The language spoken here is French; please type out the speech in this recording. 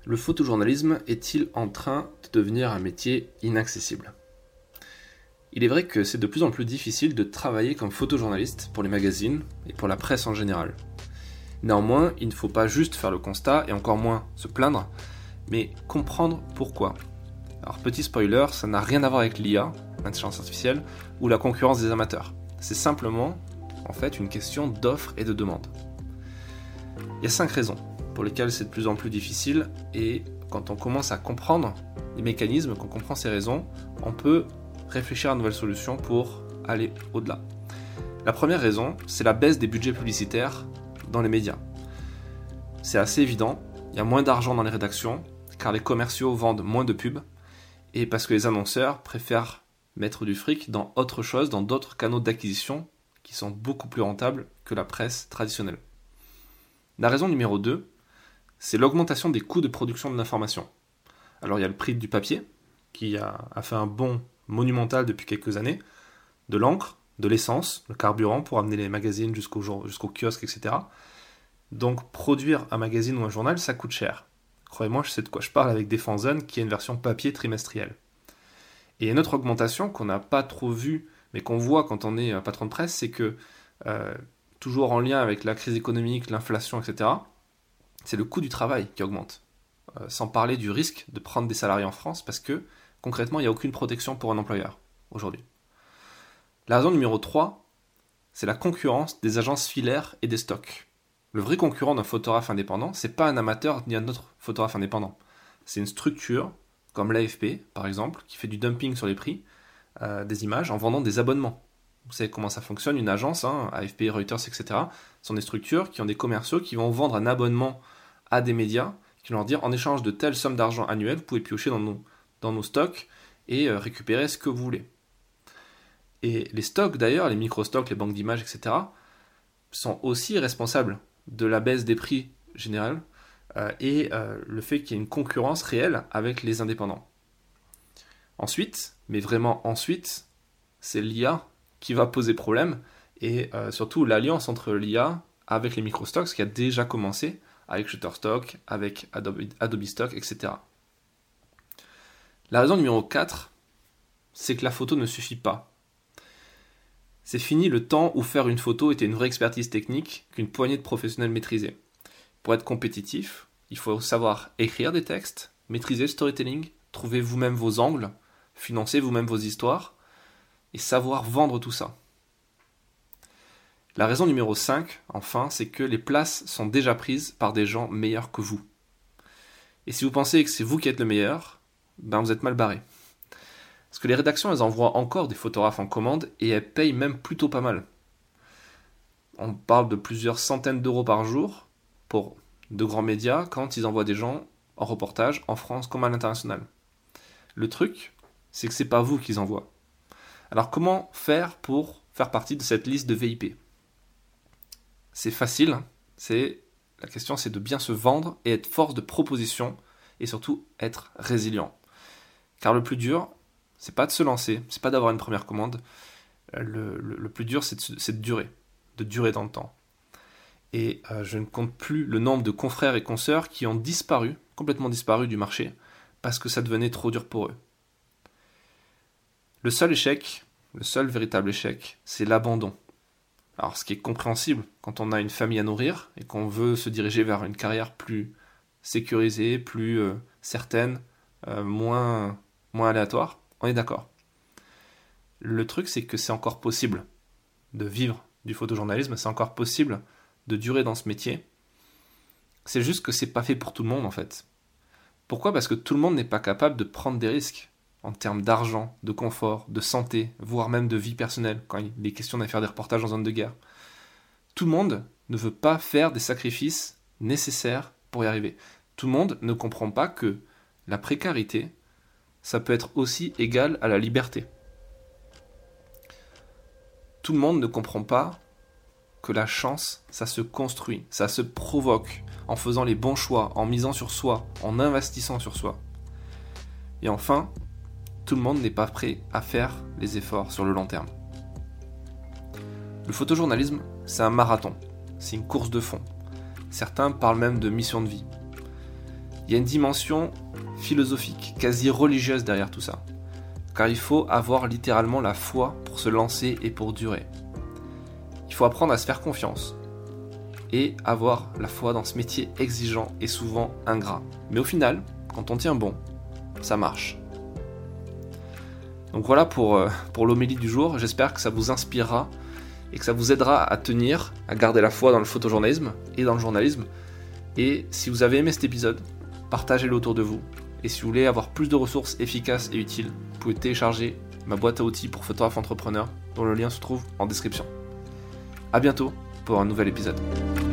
Le photojournalisme est-il en train de devenir un métier inaccessible ? Il est vrai que c'est de plus en plus difficile de travailler comme photojournaliste pour les magazines et pour la presse en général. Néanmoins, il ne faut pas juste faire le constat et encore moins se plaindre, mais comprendre pourquoi. Alors petit spoiler, ça n'a rien à voir avec l'IA, l'intelligence artificielle, ou la concurrence des amateurs. C'est simplement, en fait, une question d'offre et de demande. Il y a 5 raisons pour lesquelles c'est de plus en plus difficile, et quand on commence à comprendre les mécanismes, qu'on comprend ces raisons, on peut réfléchir à de nouvelles solutions pour aller au-delà. La première raison, c'est la baisse des budgets publicitaires dans les médias. C'est assez évident, il y a moins d'argent dans les rédactions, car les commerciaux vendent moins de pubs, et parce que les annonceurs préfèrent mettre du fric dans autre chose, dans d'autres canaux d'acquisition qui sont beaucoup plus rentables que la presse traditionnelle. La raison numéro 2, c'est l'augmentation des coûts de production de l'information. Alors il y a le prix du papier, qui a fait un bond monumental depuis quelques années, de l'encre, de l'essence, le carburant pour amener les magazines jusqu'au kiosque, etc. Donc produire un magazine ou un journal, ça coûte cher. Croyez-moi, je sais de quoi je parle avec des fanzones qui est une version papier trimestrielle. Et une autre augmentation qu'on n'a pas trop vue, mais qu'on voit quand on est patron de presse, c'est que, toujours en lien avec la crise économique, l'inflation, etc., c'est le coût du travail qui augmente. Sans parler du risque de prendre des salariés en France, parce que, concrètement, il n'y a aucune protection pour un employeur, aujourd'hui. La raison numéro 3, c'est la concurrence des agences filaires et des stocks. Le vrai concurrent d'un photographe indépendant, c'est pas un amateur ni un autre photographe indépendant. C'est une structure, comme l'AFP, par exemple, qui fait du dumping sur les prix des images en vendant des abonnements. Vous savez comment ça fonctionne, une agence, AFP, Reuters, etc., sont des structures qui ont des commerciaux qui vont vendre un abonnement à des médias, qui vont leur dire, en échange de telle somme d'argent annuelle, vous pouvez piocher dans nos stocks et récupérer ce que vous voulez. Et les stocks, d'ailleurs, les micro-stocks, les banques d'images, etc., sont aussi responsables de la baisse des prix généraux et le fait qu'il y ait une concurrence réelle avec les indépendants. Ensuite, mais vraiment ensuite, c'est l'IA qui va poser problème et surtout l'alliance entre l'IA avec les microstocks qui a déjà commencé avec Shutterstock, avec Adobe Stock, etc. La raison numéro 4, c'est que la photo ne suffit pas. C'est fini le temps où faire une photo était une vraie expertise technique qu'une poignée de professionnels maîtrisaient. Pour être compétitif, il faut savoir écrire des textes, maîtriser le storytelling, trouver vous-même vos angles, financer vous-même vos histoires et savoir vendre tout ça. La raison numéro 5, enfin, c'est que les places sont déjà prises par des gens meilleurs que vous. Et si vous pensez que c'est vous qui êtes le meilleur, vous êtes mal barré. Parce que les rédactions, elles envoient encore des photographes en commande et elles payent même plutôt pas mal. On parle de plusieurs centaines d'euros par jour pour de grands médias quand ils envoient des gens en reportage en France comme à l'international. Le truc, c'est que c'est pas vous qu'ils envoient. Alors comment faire pour faire partie de cette liste de VIP ? C'est facile, la question c'est de bien se vendre et être force de proposition et surtout être résilient. Car le plus dur, c'est pas de se lancer, c'est pas d'avoir une première commande. Le plus dur, c'est de durer dans le temps. Et je ne compte plus le nombre de confrères et consoeurs qui ont disparu, complètement disparu du marché, parce que ça devenait trop dur pour eux. Le seul véritable échec, c'est l'abandon. Alors ce qui est compréhensible quand on a une famille à nourrir et qu'on veut se diriger vers une carrière plus sécurisée, plus certaine, moins aléatoire, on est d'accord. Le truc, c'est que c'est encore possible de vivre du photojournalisme, c'est encore possible de durer dans ce métier. C'est juste que c'est pas fait pour tout le monde en fait. Pourquoi ? Parce que tout le monde n'est pas capable de prendre des risques en termes d'argent, de confort, de santé, voire même de vie personnelle, quand il est question d'aller faire des reportages en zone de guerre. Tout le monde ne veut pas faire des sacrifices nécessaires pour y arriver. Tout le monde ne comprend pas que la précarité, ça peut être aussi égal à la liberté. Tout le monde ne comprend pas que la chance, ça se construit, ça se provoque en faisant les bons choix, en misant sur soi, en investissant sur soi. Et enfin, tout le monde n'est pas prêt à faire les efforts sur le long terme. Le photojournalisme, c'est un marathon, c'est une course de fond. Certains parlent même de mission de vie. Il y a une dimension philosophique, quasi religieuse derrière tout ça. Car il faut avoir littéralement la foi pour se lancer et pour durer. Il faut apprendre à se faire confiance et avoir la foi dans ce métier exigeant et souvent ingrat. Mais au final, quand on tient bon, ça marche. Donc voilà pour l'homélie du jour. J'espère que ça vous inspirera et que ça vous aidera à tenir, à garder la foi dans le photojournalisme et dans le journalisme. Et si vous avez aimé cet épisode, partagez-le autour de vous. Et si vous voulez avoir plus de ressources efficaces et utiles, vous pouvez télécharger ma boîte à outils pour photographes entrepreneurs, dont le lien se trouve en description. A bientôt pour un nouvel épisode.